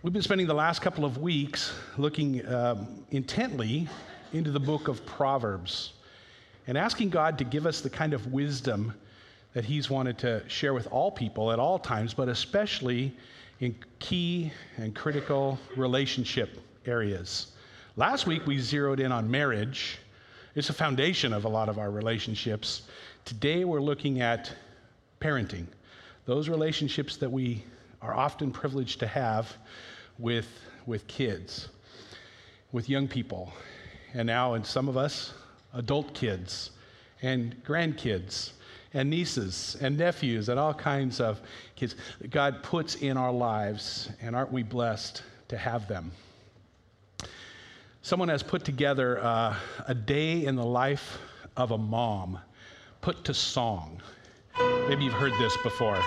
We've been spending the last couple of weeks looking intently into the book of Proverbs and asking God to give us the kind of wisdom that He's wanted to share with all people at all times, but especially in key and critical relationship areas. Last week we zeroed in on marriage. It's the foundation of a lot of our relationships. Today we're looking at parenting, those relationships that we are often privileged to have with kids, with young people, and now, in some of us, adult kids and grandkids and nieces and nephews and all kinds of kids that God puts in our lives, and aren't we blessed to have them? Someone has put together a day in the life of a mom, put to song. Maybe you've heard this before.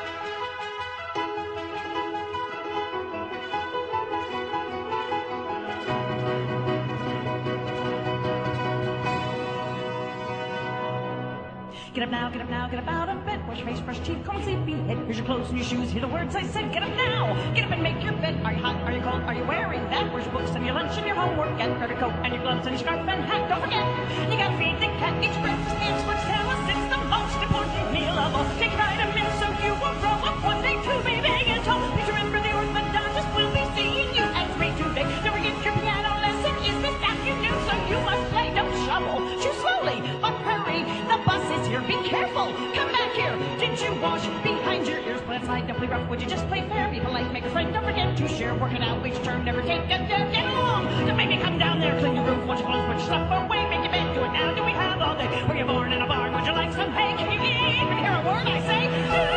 Get up now, get up out of bed. Wash your face, brush teeth, comb sleepy head. Here's your clothes and your shoes, hear the words I said. Get up now, get up and make your bed. Are you hot, are you cold, are you wearing that? Where's your books and your lunch and your homework? Get your coat and your gloves and your scarf and hat. Don't forget, you gotta feed the cat. Each breakfast the experts tell us it's the most important meal of all. Take vitamins so you will grow up one day to be big and tall. Please remember the orthodontist will be seeing you at 3 today. Don't forget your piano lesson is this afternoon, so you must play. Don't shovel, chew slowly, but hurry. The bus is here, be careful. Come back here. Did you wash behind your ears? Play outside, don't play rough. Would you just play fair? Be polite, make a friend. Don't forget to share. Work it out each turn. Never take a dead. Get along. Don't make me come down there. Clean your roof. Wash your clothes. Put your stuff away. Make your bed. Do it now. Do we have all day? Were you born in a barn? Would you like some hay? Can you even hear a word I say?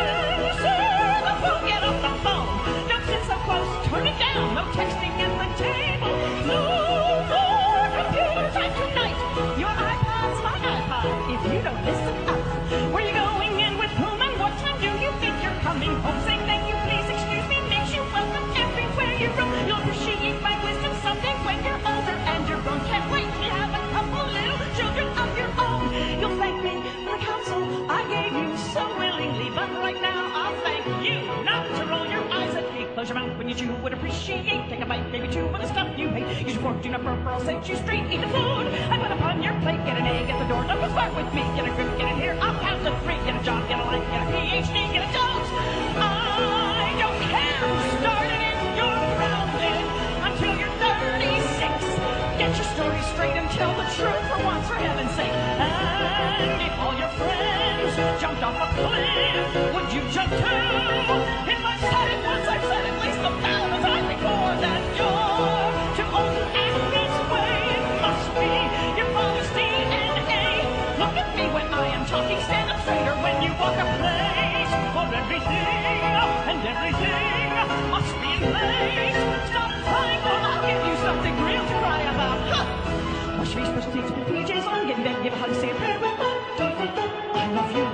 Sir, the phone. Get off the phone. Don't sit so close. Turn it down. No texting at the table. No more computer time tonight. Your iPod's my iPod. If you don't listen up. Where you going and with whom and what time do you think you're coming home? Say thank you, please, excuse me, makes you welcome everywhere you roam. You'll appreciate my wisdom someday when you're older and you're grown. Can't wait till you have a couple little children of your own. You'll thank me for the counsel I gave you so willingly, but right now I'll thank you not to roll your eyes at me. Close your mouth when you chew, would appreciate. Take a bite, maybe two, but the stuff you hate. Use your fork, do not burp, or I'll set you straight. Eat the food I put upon your plate. Get an egg at the door, don't start with me. Get a grip, get it here, I'll count to 3. Get a job, get a life, get a PhD, get a dose. I don't care who started it, you're grounded until you're 36. Get your story straight and tell the truth for once, for heaven's sake. And if all your friends jumped off a cliff, would you jump too? If I said it once, I've said at least 1,000 times before that you're too old to act this way. It must be your father's DNA. Look at me when I am talking, stand up straighter when you walk a place. For everything and everything must be in place. Stop crying or I'll give you something real to cry about. Wash your face, brush your teeth, put PJs on, get in bed, give a hug, say a prayer with love. Don't forget, I love you.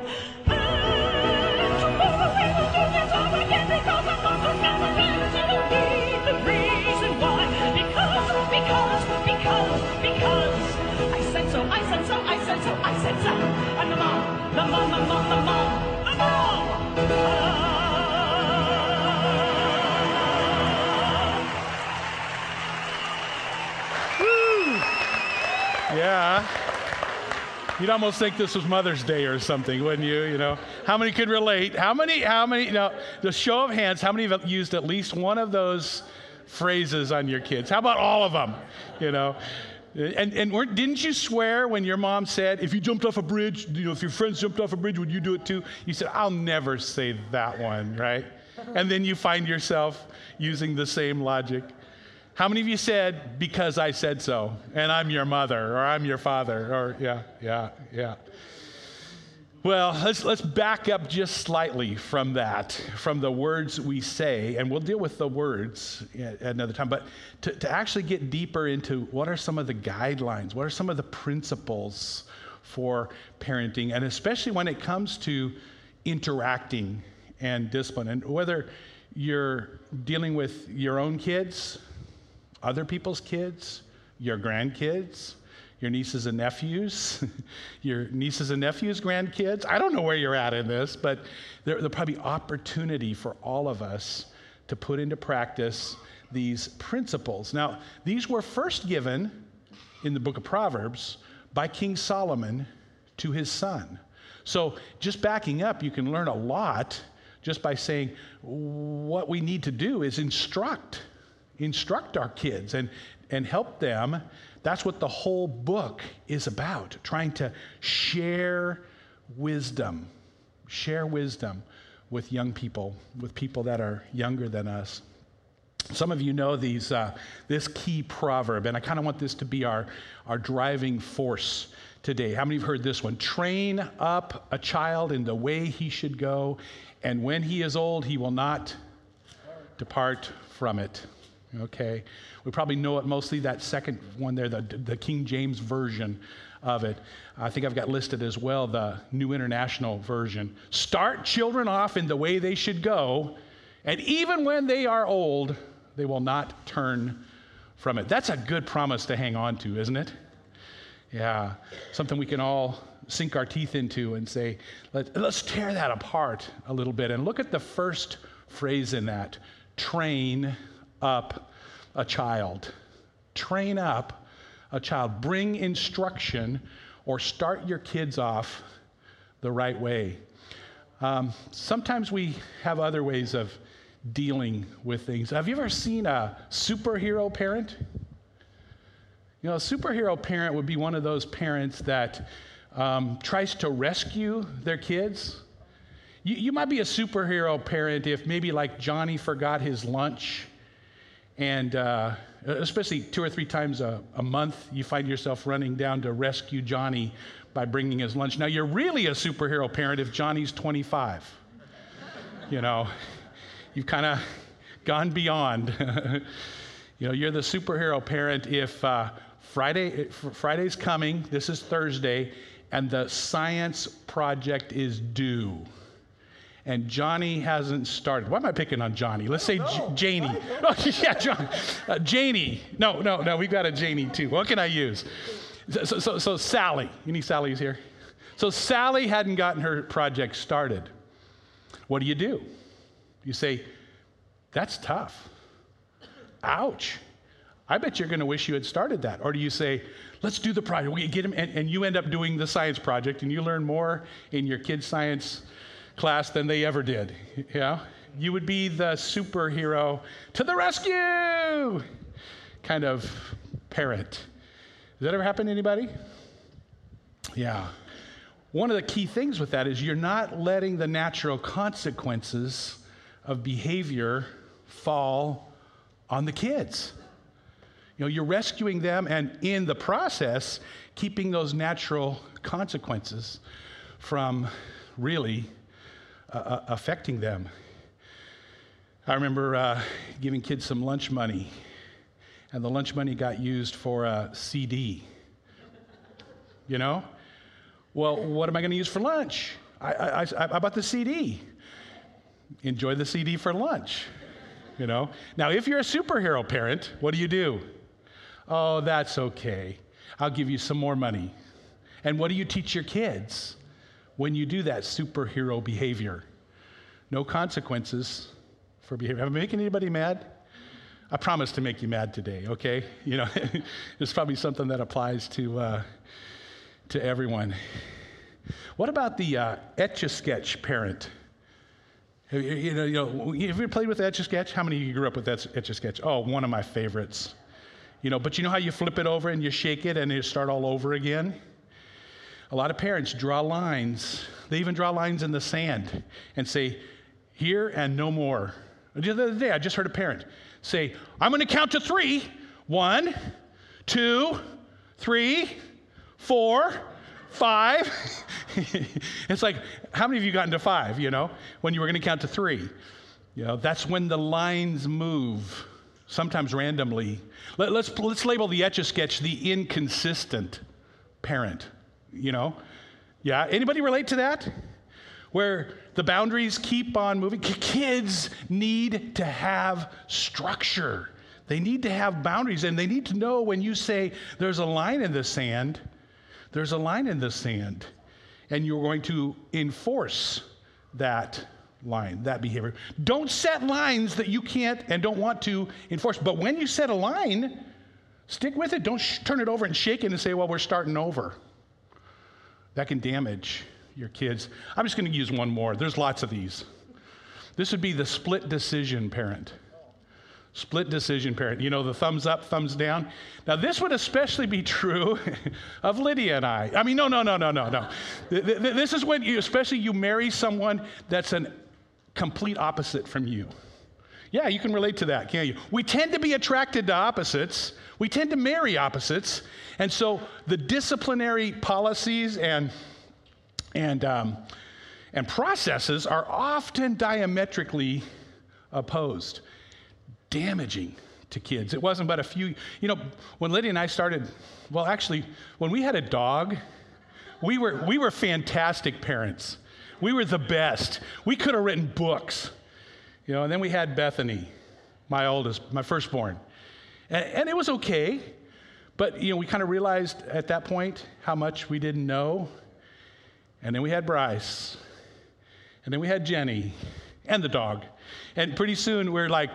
And tomorrow we will do this all again because I'm not so talented. You don't need the reason why. Because I said so, I said so, I said so, I said so. I'm the mom, the mom, the mom, the mom, the mom. Yeah. You'd almost think this was Mother's Day or something, wouldn't you? You know, how many could relate? How many, you know, the show of hands, how many have used at least one of those phrases on your kids? How about all of them? You know, and didn't you swear when your mom said, if you jumped off a bridge, you know, if your friends jumped off a bridge, would you do it too? You said, I'll never say that one, right? And then you find yourself using the same logic. How many of you said, because I said so, and I'm your mother, or I'm your father, or yeah. Well, let's back up just slightly from that, from the words we say, and we'll deal with the words at another time, but to actually get deeper into what are some of the guidelines, what are some of the principles for parenting, and especially when it comes to interacting and discipline, and whether you're dealing with your own kids, other people's kids, your grandkids, your nieces and nephews, grandkids. I don't know where you're at in this, but there'll probably be opportunity for all of us to put into practice these principles. Now, these were first given in the book of Proverbs by King Solomon to his son. So just backing up, you can learn a lot just by saying what we need to do is instruct our kids and help them. That's what the whole book is about, trying to share wisdom with young people, with people that are younger than us. Some of you know this key proverb, and I kind of want this to be our driving force today. How many have heard this one? Train up a child in the way he should go, and when he is old, he will not depart from it. Okay? We probably know it mostly, that second one there, the King James version of it. I think I've got listed as well the New International Version. Start children off in the way they should go, and even when they are old, they will not turn from it. That's a good promise to hang on to, isn't it? Yeah, something we can all sink our teeth into and say, let's tear that apart a little bit and look at the first phrase in that. Train up a child. Train up a child. Bring instruction or start your kids off the right way. Sometimes we have other ways of dealing with things. Have you ever seen a superhero parent? You know, a superhero parent would be one of those parents that tries to rescue their kids. You might be a superhero parent if maybe like Johnny forgot his lunch, and especially 2 or 3 times a month, you find yourself running down to rescue Johnny by bringing his lunch. Now, you're really a superhero parent if Johnny's 25. You know, you've kind of gone beyond. You know, you're the superhero parent if Friday's coming, this is Thursday, and the science project is due. And Johnny hasn't started. Why am I picking on Johnny? Let's say Janie. Oh, yeah, John. Janie. No, we've got a Janie too. What can I use? So Sally. Any Sallys here? So Sally hadn't gotten her project started. What do? You say, that's tough. Ouch. I bet you're going to wish you had started that. Or do you say, let's do the project. We get him, and you end up doing the science project, and you learn more in your kids' science class than they ever did. Yeah? You would be the superhero to the rescue kind of parent. Does that ever happen to anybody? Yeah. One of the key things with that is you're not letting the natural consequences of behavior fall on the kids. You know, you're rescuing them, and in the process, keeping those natural consequences from really affecting them. I remember giving kids some lunch money, and the lunch money got used for a CD. You know? Well, what am I going to use for lunch? I bought the CD. Enjoy the CD for lunch. You know? Now, if you're a superhero parent, what do? Oh, that's okay. I'll give you some more money. And what do you teach your kids when you do that superhero behavior? No consequences for behavior. Am I making anybody mad? I promise to make you mad today, okay? You know, it's probably something that applies to everyone. What about the Etch-a-Sketch parent? Have you played with Etch-a-Sketch? How many of you grew up with Etch-a-Sketch? Oh, one of my favorites. You know, but you know how you flip it over and you shake it and you start all over again? A lot of parents draw lines. They even draw lines in the sand and say, here and no more. The other day, I just heard a parent say, I'm going to count to 3. 1, 2, 3, 4, 5. It's like, how many of you gotten to 5, you know, when you were going to count to 3? You know, that's when the lines move, sometimes randomly. Let's label the Etch-a-Sketch the inconsistent parent, you know? Yeah, anybody relate to that? Where the boundaries keep on moving. Kids need to have structure. They need to have boundaries, and they need to know when you say there's a line in the sand, and you're going to enforce that line, that behavior. Don't set lines that you can't and don't want to enforce. But when you set a line, stick with it. Don't turn it over and shake it and say, well, we're starting over. That can damage your kids. I'm just going to use one more. There's lots of these. This would be the split decision parent. Split decision parent. You know, the thumbs up, thumbs down. Now, this would especially be true of Lydia and I. I mean, no. This is when especially you marry someone that's a complete opposite from you. Yeah, you can relate to that, can't you? We tend to be attracted to opposites. We tend to marry opposites. And so the disciplinary policies and processes are often diametrically opposed, damaging to kids. It wasn't but a few, when Lydia and I started, well, actually, when we had a dog, we were fantastic parents. We were the best. We could have written books, and then we had Bethany, my oldest, my firstborn. And it was okay, but, we kind of realized at that point how much we didn't know. And then we had Bryce. And then we had Jenny and the dog. And pretty soon we're like,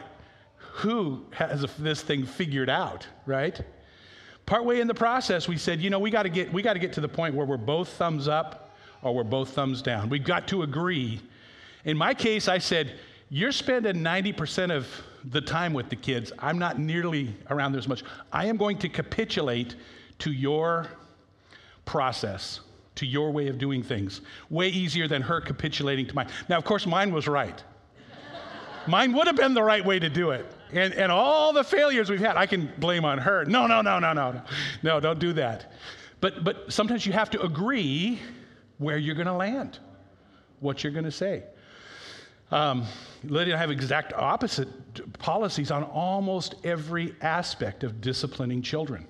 who has this thing figured out, right? Partway in the process, we said, we got to get to the point where we're both thumbs up or we're both thumbs down. We've got to agree. In my case, I said, you're spending 90% of the time with the kids. I'm not nearly around there as much. I am going to capitulate to your process, to your way of doing things. Way easier than her capitulating to mine. Now, of course, mine was right. Mine would have been the right way to do it. And all the failures we've had, I can blame on her. No, don't do that. But sometimes you have to agree where you're going to land, what you're going to say. Lydia and I have exact opposite policies on almost every aspect of disciplining children.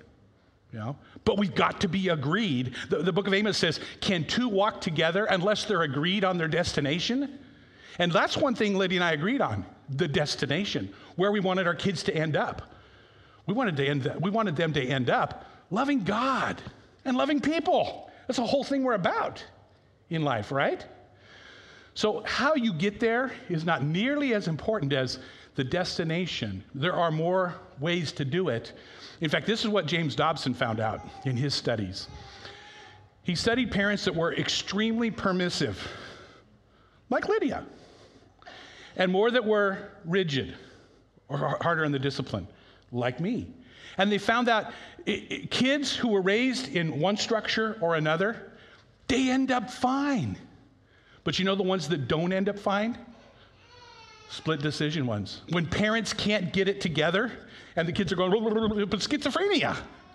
But we've got to be agreed. The book of Amos says, can two walk together unless they're agreed on their destination? And that's one thing Lydia and I agreed on, the destination, where we wanted our kids to end up. We wanted them to end up loving God and loving people. That's the whole thing we're about in life, right? So how you get there is not nearly as important as the destination. There are more ways to do it. In fact, this is what James Dobson found out in his studies. He studied parents that were extremely permissive, like Lydia, and more that were rigid or harder on the discipline, like me. And they found that kids who were raised in one structure or another, they end up fine. But the ones that don't end up fine? Split decision ones. When parents can't get it together and the kids are going, but schizophrenia.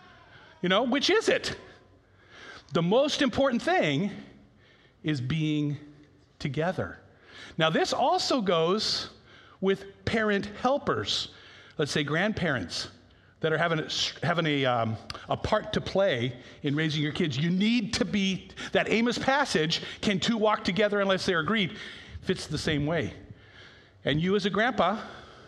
Which is it? The most important thing is being together. Now, this also goes with parent helpers. Let's say grandparents that are having a part to play in raising your kids. You need to be, that Amos passage, can two walk together unless they're agreed, fits the same way. And you as a grandma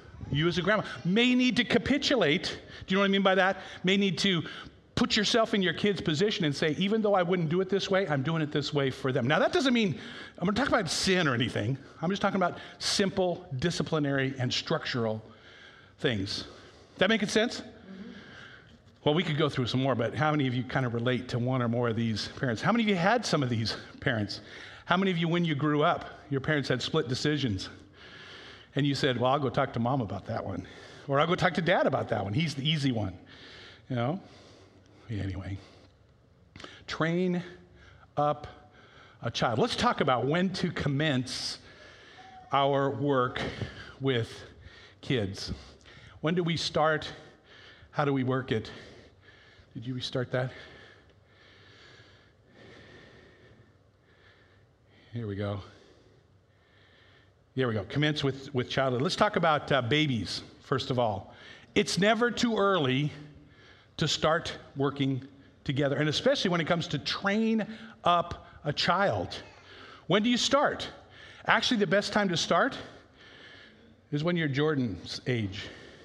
may need to capitulate. Do you know what I mean by that? May need to put yourself in your kid's position and say, even though I wouldn't do it this way, I'm doing it this way for them. Now, that doesn't mean I'm going to talk about sin or anything. I'm just talking about simple disciplinary and structural things. That making sense? Well, we could go through some more, but how many of you kind of relate to one or more of these parents? How many of you had some of these parents? How many of you, when you grew up, your parents had split decisions? And you said, well, I'll go talk to mom about that one. Or I'll go talk to dad about that one. He's the easy one. Anyway. Train up a child. Let's talk about when to commence our work with kids. When do we start? How do we work it? Did you restart that? Here we go. There we go. Commence with childhood. Let's talk about babies, first of all. It's never too early to start working together, and especially when it comes to train up a child. When do you start? Actually, the best time to start is when you're Jordan's age,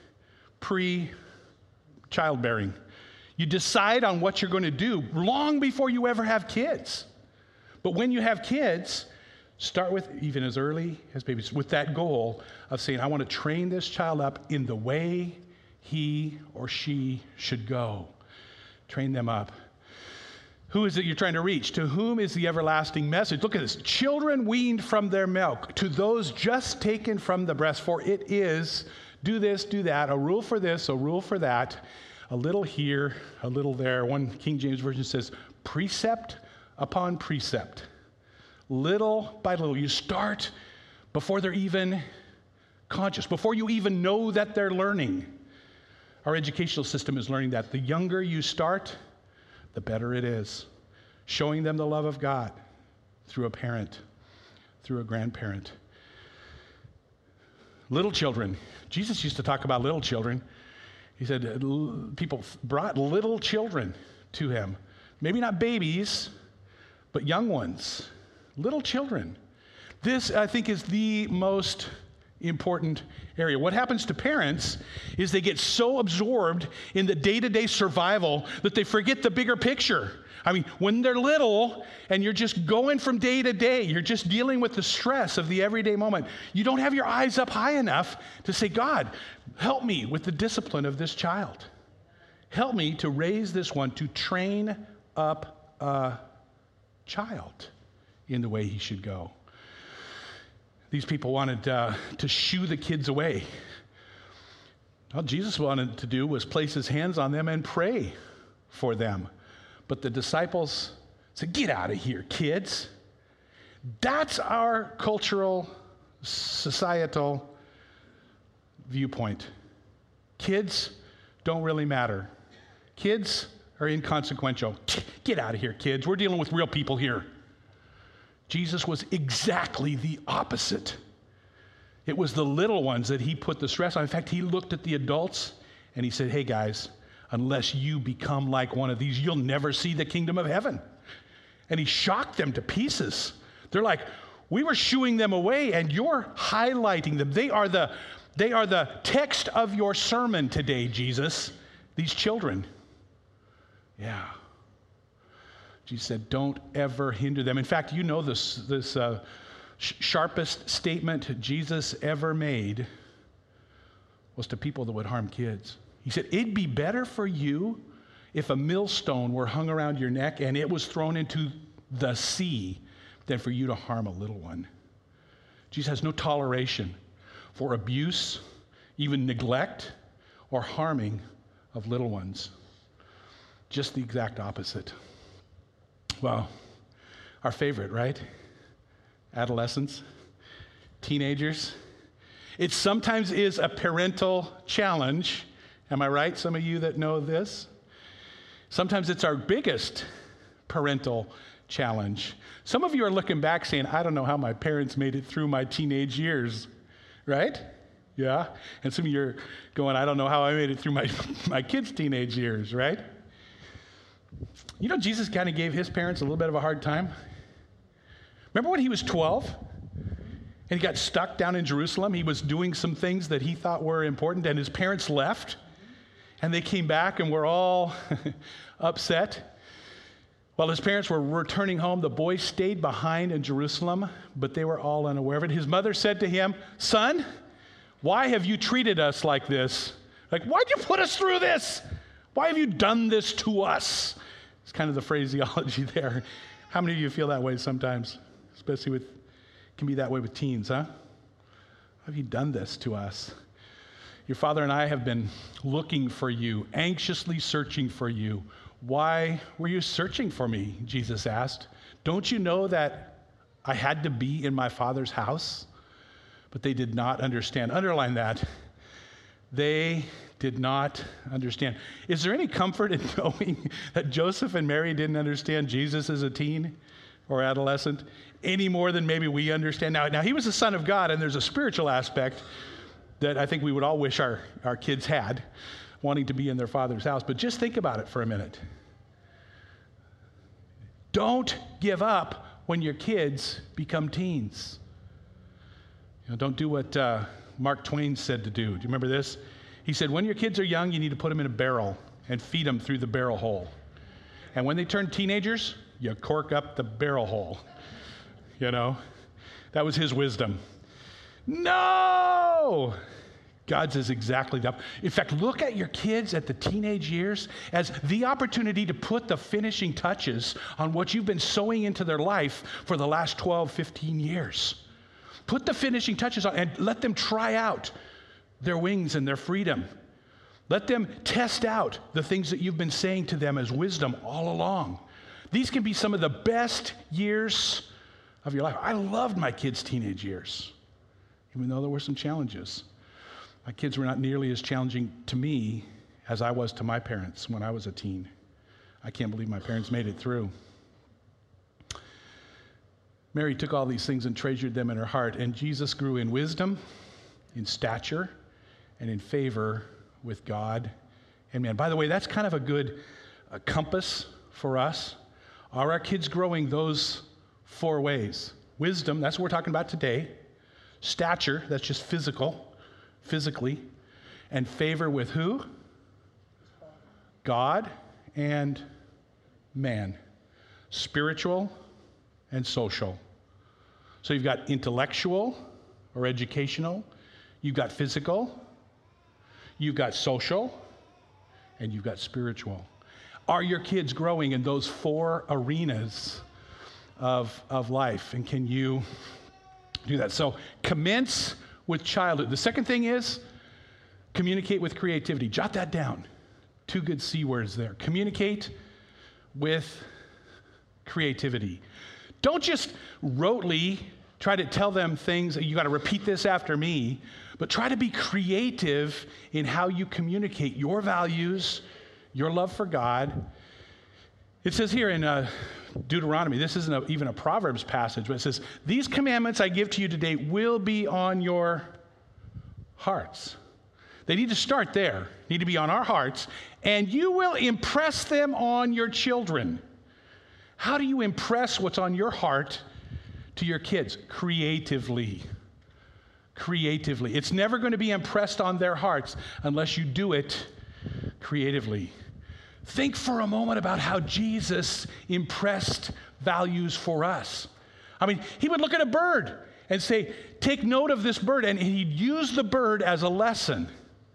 pre-childbearing. You decide on what you're going to do long before you ever have kids. But when you have kids, Start with even as early as babies, with that goal of saying, I want to train this child up in the way he or she should go. Train them up. Who is it you're trying to reach? To whom is the everlasting message? Look at this. Children weaned from their milk, to those just taken from the breast, for it is do this, do that, a rule for this, a rule for that, a little here, a little there. One King James Version says, precept upon precept. Little by little. You start before they're even conscious, before you even know that they're learning. Our educational system is learning that. The younger you start, the better it is. Showing them the love of God through a parent, through a grandparent. Little children. Jesus used to talk about little children. He said people brought little children to him. Maybe not babies, but young ones. Little children. This, I think, is the most important area. What happens to parents is they get so absorbed in the day-to-day survival that they forget the bigger picture. I mean, when they're little and you're just going from day to day, you're just dealing with the stress of the everyday moment, you don't have your eyes up high enough to say, God, help me with the discipline of this child. Help me to raise this one, to train up a child in the way he should go. These people wanted to shoo the kids away. All Jesus wanted to do was place his hands on them and pray for them. But the disciples said, get out of here, kids. That's our cultural, societal viewpoint. Kids don't really matter. Kids are inconsequential. Get out of here, kids. We're dealing with real people here. Jesus was exactly the opposite. It was the little ones that he put the stress on. In fact, he looked at the adults and he said, hey guys, unless you become like one of these, you'll never see the kingdom of heaven. And he shocked them to pieces. They're like, we were shooing them away and you're highlighting them. They are the text of your sermon today, Jesus. These children. Yeah. Jesus said, don't ever hinder them. In fact, you know this sharpest statement Jesus ever made was to people that would harm kids. He said, it'd be better for you if a millstone were hung around your neck and it was thrown into the sea than for you to harm a little one. Jesus has no toleration for abuse, even neglect, or harming of little ones. Just the exact opposite. Well, our favorite, right? Adolescents, teenagers. It sometimes is a parental challenge. Am I right? Some of you that know this. Sometimes it's our biggest parental challenge. Some of you are looking back saying, I don't know how my parents made it through my teenage years, right? Yeah. And some of you are going, I don't know how I made it through my kids' teenage years, right? You know, Jesus kind of gave his parents a little bit of a hard time. Remember when he was 12 and he got stuck down in Jerusalem? He was doing some things that he thought were important and his parents left and they came back and were all upset. While his parents were returning home, the boy stayed behind in Jerusalem, but they were all unaware of it. His mother said to him, son, why have you treated us like this? Like, why'd you put us through this? Why have you done this to us? It's kind of the phraseology there. How many of you feel that way sometimes? Especially can be that way with teens, huh? Why have you done this to us? Your father and I have been looking for you, anxiously searching for you. Why were you searching for me? Jesus asked. Don't you know that I had to be in my Father's house? But they did not understand. Underline that. They did not understand. Is there any comfort in knowing that Joseph and Mary didn't understand Jesus as a teen or adolescent any more than maybe we understand now? Now, he was the Son of God, and there's a spiritual aspect that I think we would all wish our kids had, wanting to be in their Father's house. But just think about it for a minute. Don't give up when your kids become teens. Don't do what Mark Twain said to do. Do you remember this? He said, when your kids are young, you need to put them in a barrel and feed them through the barrel hole. And when they turn teenagers, you cork up the barrel hole. That was his wisdom. No! God's is exactly that. In fact, look at your kids at the teenage years as the opportunity to put the finishing touches on what you've been sowing into their life for the last 12, 15 years. Put the finishing touches on and let them try out their wings and their freedom. Let them test out the things that you've been saying to them as wisdom all along. These can be some of the best years of your life. I loved my kids' teenage years, even though there were some challenges. My kids were not nearly as challenging to me as I was to my parents when I was a teen. I can't believe my parents made it through. Mary took all these things and treasured them in her heart, and Jesus grew in wisdom, in stature, and in favor with God and man. By the way, that's kind of a good compass for us. Are our kids growing those 4 ways? Wisdom, that's what we're talking about today. Stature, that's just physically. And favor with who? God and man. Spiritual and social. So you've got intellectual or educational, you've got physical, you've got social, and you've got spiritual. Are your kids growing in those 4 arenas of life? And can you do that? So commence with childhood. The second thing is communicate with creativity. Jot that down. 2 good C words there. Communicate with creativity. Don't just rotely try to tell them things, you got to repeat this after me, but try to be creative in how you communicate your values, your love for God. It says here in Deuteronomy, this isn't even a Proverbs passage, but it says, these commandments I give to you today will be on your hearts. They need to start there, need to be on our hearts, and you will impress them on your children. How do you impress what's on your heart to your kids? Creatively. Creatively. It's never going to be impressed on their hearts unless you do it creatively. Think for a moment about how Jesus impressed values for us. I mean, he would look at a bird and say, take note of this bird, and he'd use the bird as a lesson.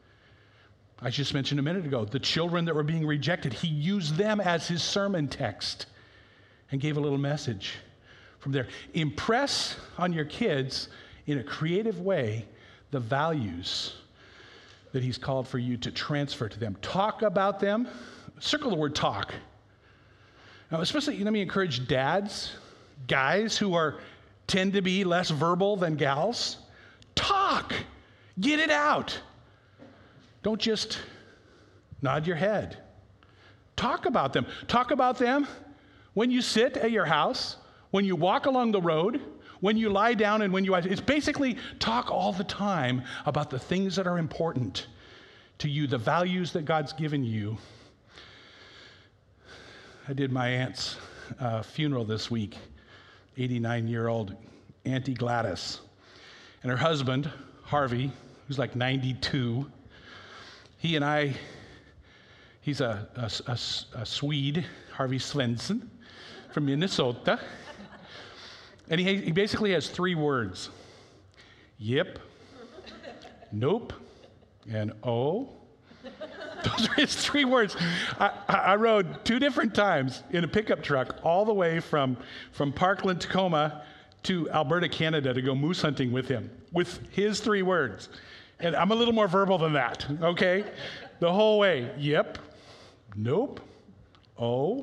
I just mentioned a minute ago, the children that were being rejected, he used them as his sermon text and gave a little message from there. Impress on your kids in a creative way the values that he's called for you to transfer to them. Talk about them. Circle the word talk. Now, especially, let me encourage dads, guys who tend to be less verbal than gals. Talk. Get it out. Don't just nod your head. Talk about them. Talk about them when you sit at your house, when you walk along the road, when you lie down, and when you... It's basically talk all the time about the things that are important to you, the values that God's given you. I did my aunt's funeral this week, 89-year-old Auntie Gladys. And her husband, Harvey, who's like 92, he's a Swede, Harvey Svensson, from Minnesota. And he basically has 3 words. Yep, nope, and oh. Those are his 3 words. I rode 2 different times in a pickup truck all the way from Parkland, Tacoma to Alberta, Canada to go moose hunting with him with his 3 words. And I'm a little more verbal than that, okay? The whole way. Yep, nope, oh.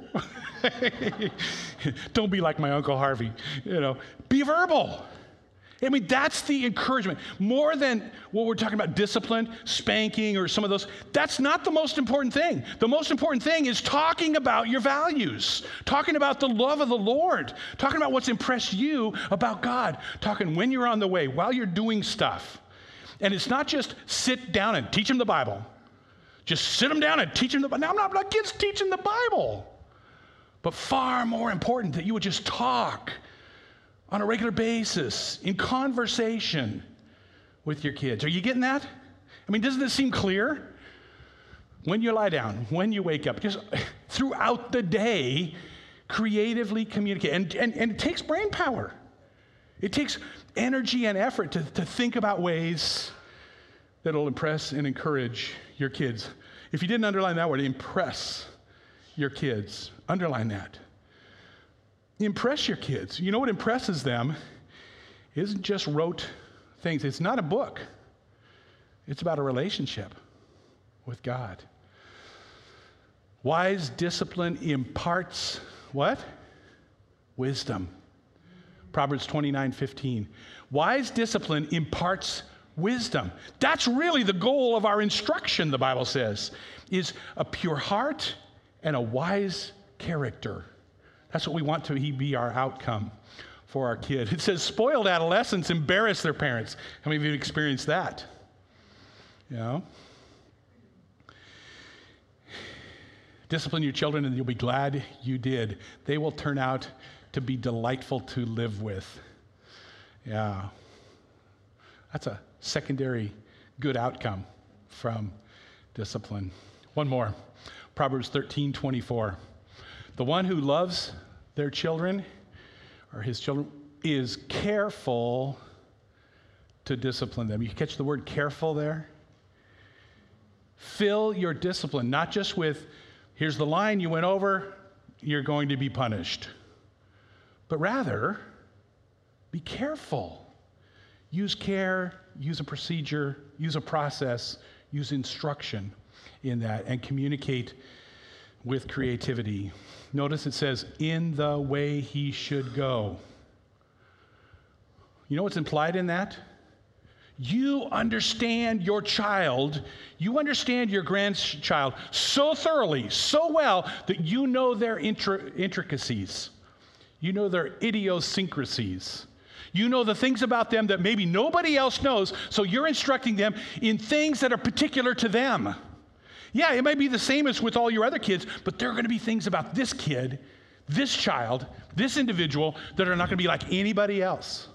Don't be like my Uncle Harvey, Be verbal. I mean, that's the encouragement. More than what we're talking about, discipline, spanking, or some of those, that's not the most important thing. The most important thing is talking about your values, talking about the love of the Lord, talking about what's impressed you about God, talking when you're on the way, while you're doing stuff. And it's not just sit down and teach them the Bible. Just sit them down and teach them the Bible. Now, I'm not kids teaching the Bible. But far more important that you would just talk on a regular basis, in conversation with your kids. Are you getting that? I mean, doesn't this seem clear? When you lie down, when you wake up, just throughout the day, creatively communicate. And it takes brain power. It takes energy and effort to think about ways that'll impress and encourage your kids. If you didn't underline that word, impress your kids. Underline that. Impress your kids. You know what impresses them isn't just rote things. It's not a book. It's about a relationship with God. Wise discipline imparts what? Wisdom. Proverbs 29:15. Wise discipline imparts wisdom. That's really the goal of our instruction, the Bible says, is a pure heart and a wise character. That's what we want to be our outcome for our kid. It says spoiled adolescents embarrass their parents. How many of you have experienced that? You know? Discipline your children and you'll be glad you did. They will turn out to be delightful to live with. Yeah. That's a secondary good outcome from discipline. One more. Proverbs 13:24. The one who loves their children or his children is careful to discipline them. You catch the word careful there? Fill your discipline, not just with, here's the line you went over, you're going to be punished. But rather, be careful. Use care, use a procedure, use a process, use instruction in that, and communicate with creativity. Notice it says, in the way he should go. You know what's implied in that? You understand your child, you understand your grandchild so thoroughly, so well, that you know their intricacies. You know their idiosyncrasies. You know the things about them that maybe nobody else knows, so you're instructing them in things that are particular to them. Yeah, it might be the same as with all your other kids, but there are going to be things about this kid, this child, this individual that are not going to be like anybody else.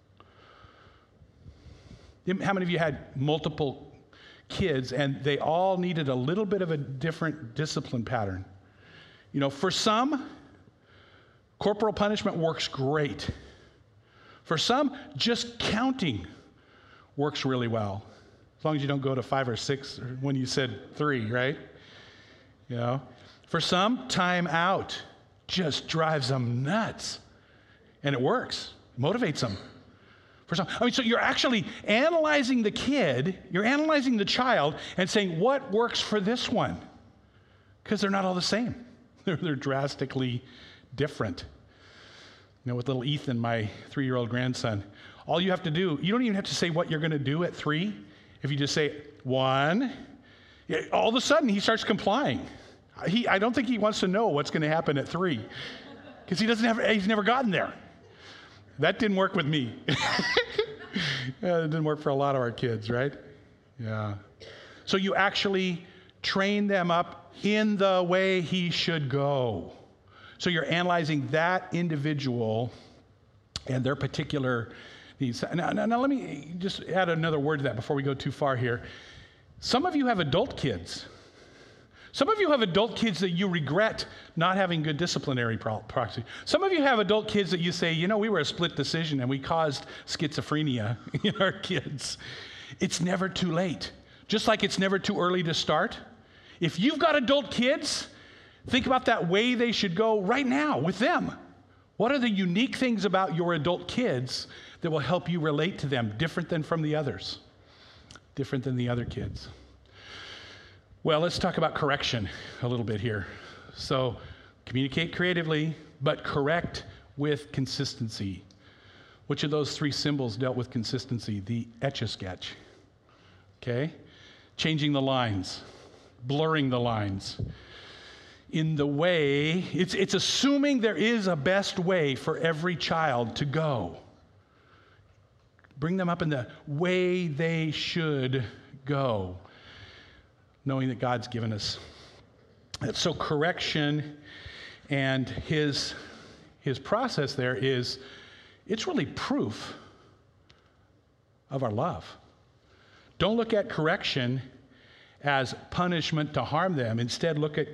How many of you had multiple kids and they all needed a little bit of a different discipline pattern? You know, for some, corporal punishment works great. For some, just counting works really well. As long as you don't go to 5 or 6 or when you said 3, right? You know, for some, time out just drives them nuts. And it works, motivates them. For some, so you're actually analyzing the kid, you're analyzing the child and saying, what works for this one? Because they're not all the same. They're drastically different. You know, with little Ethan, my 3-year-old grandson, all you have to do, you don't even have to say what you're going to do at 3. If you just say 1, all of a sudden he starts complying. I don't think he wants to know what's going to happen at 3 because he's never gotten there. That didn't work with me. It didn't work for a lot of our kids, right? Yeah. So you actually train them up in the way he should go. So you're analyzing that individual and their particular needs. Now let me just add another word to that before we go too far here. Some of you have adult kids. Some of you have adult kids that you regret not having good disciplinary proxy. Some of you have adult kids that you say, you know, we were a split decision and we caused schizophrenia in our kids. It's never too late. Just like it's never too early to start. If you've got adult kids, think about that way they should go right now with them. What are the unique things about your adult kids that will help you relate to them different than from the others? Different than the other kids. Well, let's talk about correction a little bit here. So, communicate creatively, but correct with consistency. Which of those 3 symbols dealt with consistency? The Etch-a-Sketch. Okay? Changing the lines, blurring the lines. In the way, it's assuming there is a best way for every child to go. Bring them up in the way they should go, knowing that God's given us. So correction and his process there is, it's really proof of our love. Don't look at correction as punishment to harm them. Instead, look at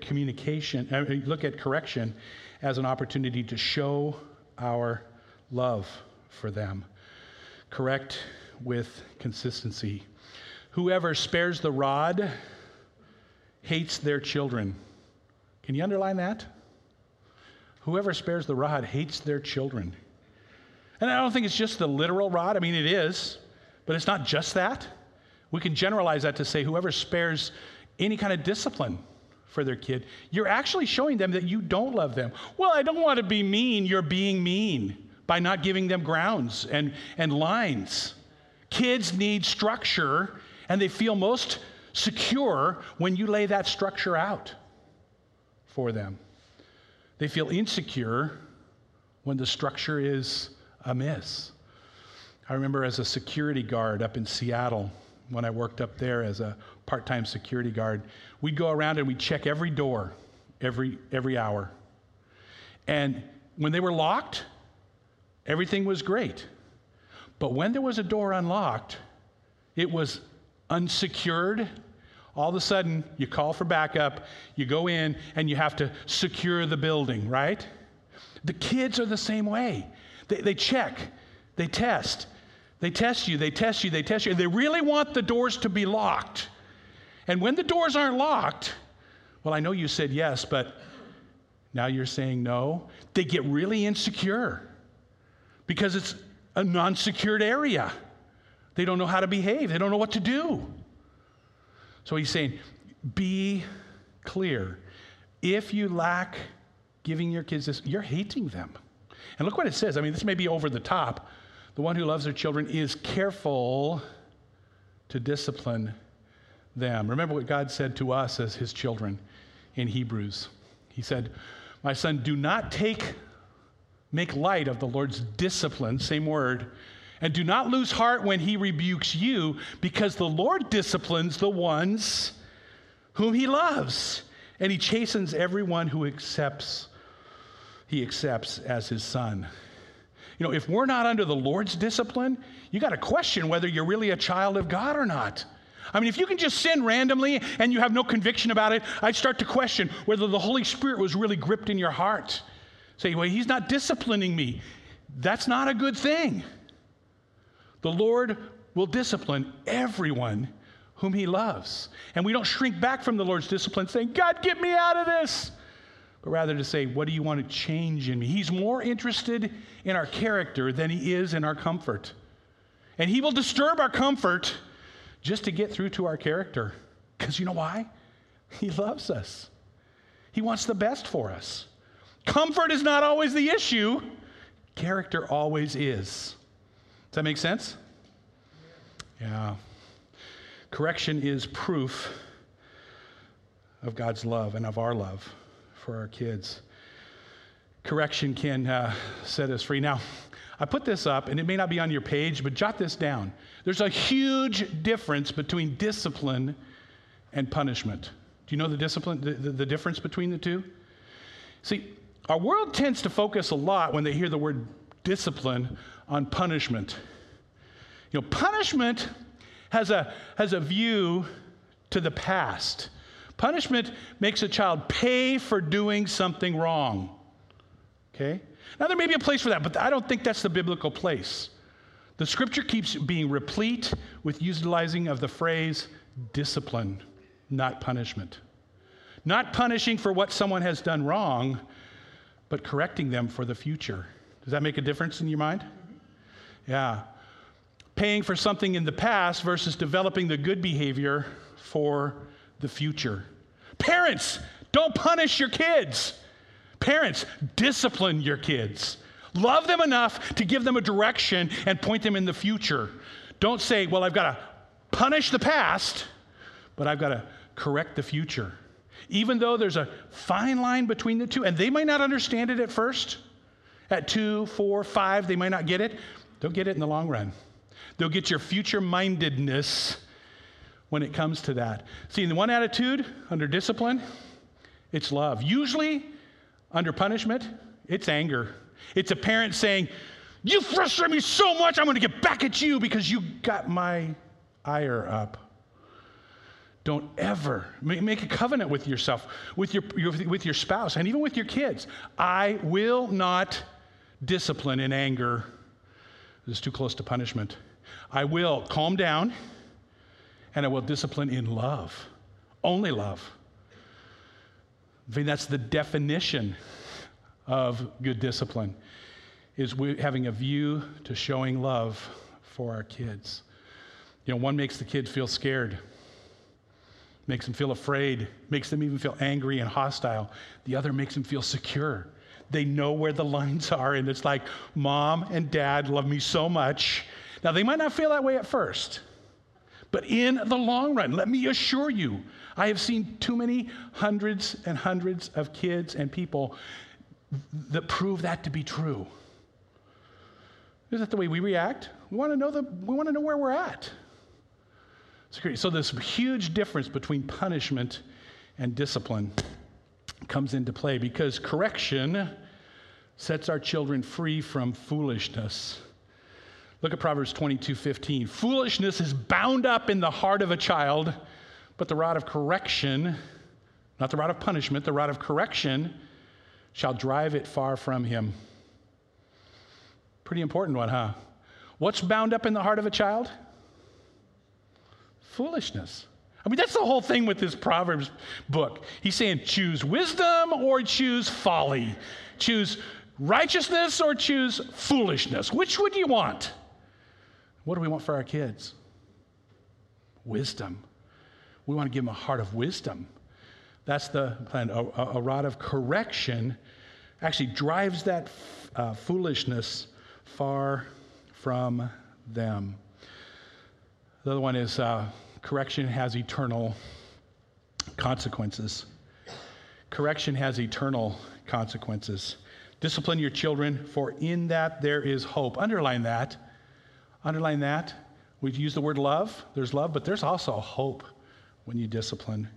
correction as an opportunity to show our love for them. Correct with consistency. Whoever spares the rod hates their children. Can you underline that? Whoever spares the rod hates their children. And I don't think it's just the literal rod. I mean, it is, but it's not just that. We can generalize that to say whoever spares any kind of discipline for their kid, you're actually showing them that you don't love them. Well, I don't want to be mean. You're being mean by not giving them grounds and lines. Kids need structure, and they feel most secure when you lay that structure out for them. They feel insecure when the structure is amiss. I remember as a security guard up in Seattle, when I worked up there as a part-time security guard, we'd go around and we'd check every door every hour. And when they were locked, everything was great. But when there was a door unlocked, it was unsecured. All of a sudden, you call for backup, you go in, and you have to secure the building, right? The kids are the same way. They check, they test. They test you, and they really want the doors to be locked. And when the doors aren't locked, well, I know you said yes, but now you're saying no. They get really insecure because it's a non-secured area. They don't know how to behave. They don't know what to do. So he's saying, be clear. If you lack giving your kids this, you're hating them. And look what it says. I mean, this may be over the top. The one who loves their children is careful to discipline them. Remember what God said to us as his children in Hebrews. He said, my son, do not make light of the Lord's discipline, same word, and do not lose heart when he rebukes you, because the Lord disciplines the ones whom he loves, and he chastens everyone who he accepts as his son. You know, if we're not under the Lord's discipline, you got to question whether you're really a child of God or not. I mean, if you can just sin randomly and you have no conviction about it, I'd start to question whether the Holy Spirit was really gripped in your heart. Say, well, he's not disciplining me. That's not a good thing. The Lord will discipline everyone whom he loves. And we don't shrink back from the Lord's discipline saying, God, get me out of this. But rather to say, what do you want to change in me? He's more interested in our character than he is in our comfort. And he will disturb our comfort just to get through to our character. Because you know why? He loves us. He wants the best for us. Comfort is not always the issue. Character always is. Does that make sense? Yeah. Correction is proof of God's love and of our love for our kids. Correction can set us free. Now, I put this up, and it may not be on your page, but jot this down. There's a huge difference between discipline and punishment. Do you know the difference between the two? See, our world tends to focus a lot when they hear the word discipline on punishment. You know, punishment has a view to the past. Punishment makes a child pay for doing something wrong. Okay? Now, there may be a place for that, but I don't think that's the biblical place. The scripture keeps being replete with utilizing of the phrase discipline, not punishment. Not punishing for what someone has done wrong, but correcting them for the future. Does that make a difference in your mind? Yeah. Paying for something in the past versus developing the good behavior for the future. Parents, don't punish your kids. Parents, discipline your kids. Love them enough to give them a direction and point them in the future. Don't say, well, I've got to punish the past, but I've got to correct the future. Even though there's a fine line between the two, and they might not understand it at first. At 2, 4, 5, they might not get it. They'll get it in the long run. They'll get your future-mindedness when it comes to that. See, in the one attitude, under discipline, it's love. Usually, under punishment, it's anger. It's a parent saying, you frustrate me so much, I'm going to get back at you because you got my ire up. Don't ever make a covenant with yourself, with your spouse, and even with your kids. I will not discipline in anger This is too close to punishment. I will calm down, and I will discipline in love. Only love. I think that's the definition of good discipline, is we having a view to showing love for our kids. You know, one makes the kids feel scared, makes them feel afraid, makes them even feel angry and hostile. The other makes them feel secure. They know where the lines are, and it's like, Mom and Dad love me so much. Now, they might not feel that way at first, but in the long run, let me assure you, I have seen too many hundreds and hundreds of kids and people that prove that to be true. Is that the way we react? We want to know where we're at. So this huge difference between punishment and discipline comes into play because correction sets our children free from foolishness. Look at Proverbs 22:15. Foolishness is bound up in the heart of a child, but the rod of correction, not the rod of punishment, the rod of correction shall drive it far from him. Pretty important one, huh? What's bound up in the heart of a child? Foolishness. I mean, that's the whole thing with this Proverbs book. He's saying choose wisdom or choose folly. Choose righteousness or choose foolishness. Which would you want? What do we want for our kids? Wisdom. We want to give them a heart of wisdom. That's the plan. A rod of correction actually drives that foolishness far from them. The other one is correction has eternal consequences. Correction has eternal consequences. Discipline your children, for in that there is hope. Underline that. Underline that. We've used the word love. There's love, but there's also hope when you discipline.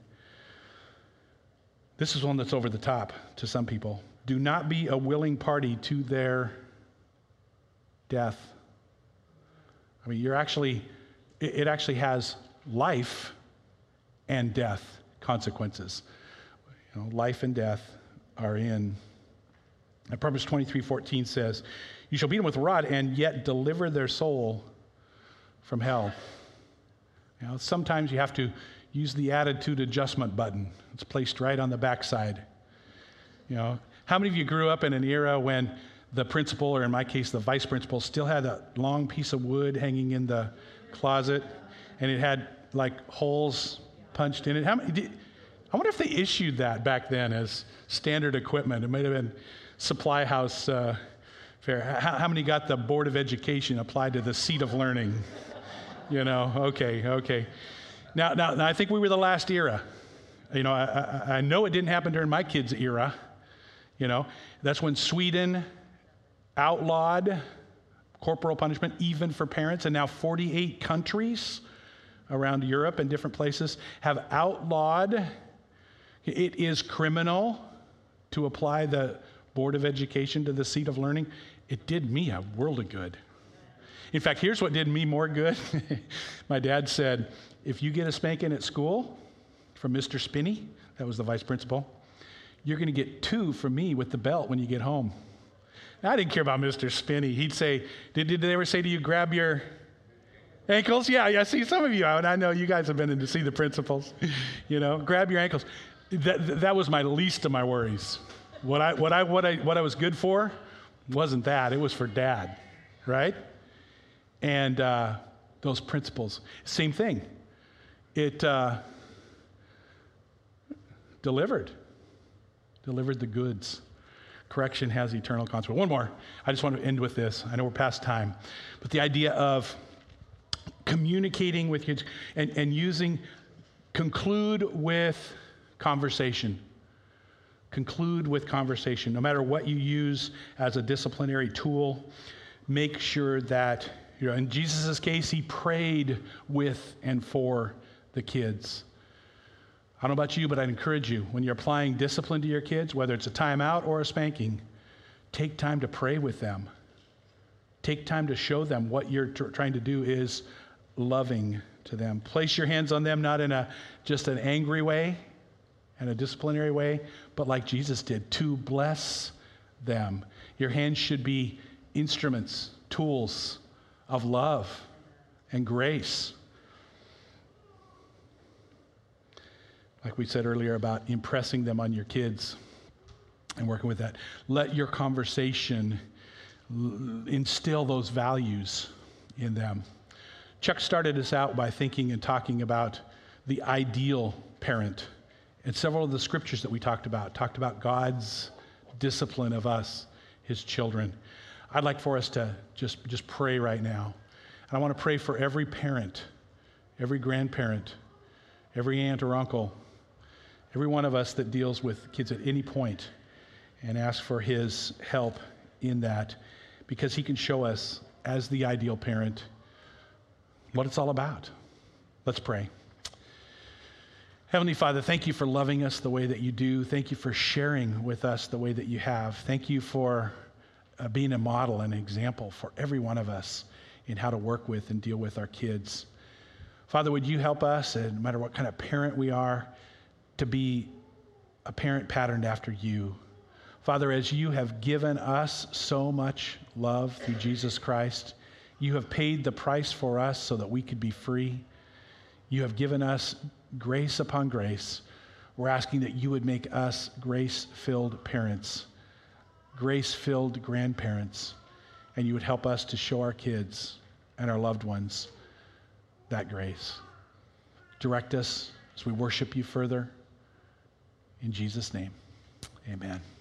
This is one that's over the top to some people. Do not be a willing party to their death. I mean, it actually has life and death consequences. You know, life and death are in. And Proverbs 23:14 says, you shall beat them with a rod and yet deliver their soul from hell. You know, sometimes you have to use the attitude adjustment button. It's placed right on the backside. You know, how many of you grew up in an era when the principal, or in my case, the vice principal, still had a long piece of wood hanging in the closet, and it had like holes punched in it? I wonder if they issued that back then as standard equipment. It might have been supply house fare. How many got the Board of Education applied to the seat of learning? You know, okay. Now, I think we were the last era. You know, I know it didn't happen during my kids' era. You know, that's when Sweden outlawed corporal punishment even for parents, and now 48 countries around Europe and different places have outlawed. It is criminal to apply the Board of Education to the seat of learning. It did me a world of good. In fact, here's what did me more good. My dad said, if you get a spanking at school from Mr. Spinney, that was the vice principal, you're going to get 2 from me with the belt when you get home. Now, I didn't care about Mr. Spinney. He'd say, did they ever say to you, grab your ankles? Yeah, see, some of you, and I know you guys have been in to see the principals, you know, grab your ankles. That was my least of my worries. What I was good for wasn't that. It was for Dad, right? And those principles, same thing. It delivered the goods. Correction has eternal consequence. One more. I just want to end with this. I know we're past time. But the idea of communicating with kids and conclude with conversation. Conclude with conversation. No matter what you use as a disciplinary tool, make sure that, you know, in Jesus' case, he prayed with and for the kids. I don't know about you, but I'd encourage you, when you're applying discipline to your kids, whether it's a timeout or a spanking, take time to pray with them. Take time to show them what you're trying to do is loving to them. Place your hands on them, not in just an angry way and a disciplinary way, but like Jesus did, to bless them. Your hands should be instruments, tools of love and grace. Like we said earlier about impressing them on your kids and working with that. Let your conversation instill those values in them. Chuck started us out by thinking and talking about the ideal parent. And several of the scriptures that we talked about God's discipline of us, his children. I'd like for us to just pray right now. And I want to pray for every parent, every grandparent, every aunt or uncle, every one of us that deals with kids at any point, and ask for his help in that, because he can show us, as the ideal parent, what it's all about. Let's pray. Heavenly Father, thank you for loving us the way that you do. Thank you for sharing with us the way that you have. Thank you for being a model and an example for every one of us in how to work with and deal with our kids. Father, would you help us, and no matter what kind of parent we are, to be a parent patterned after you. Father, as you have given us so much love through Jesus Christ, you have paid the price for us so that we could be free. You have given us grace upon grace. We're asking that you would make us grace-filled parents, grace-filled grandparents, and you would help us to show our kids and our loved ones that grace. Direct us as we worship you further. In Jesus' name, amen.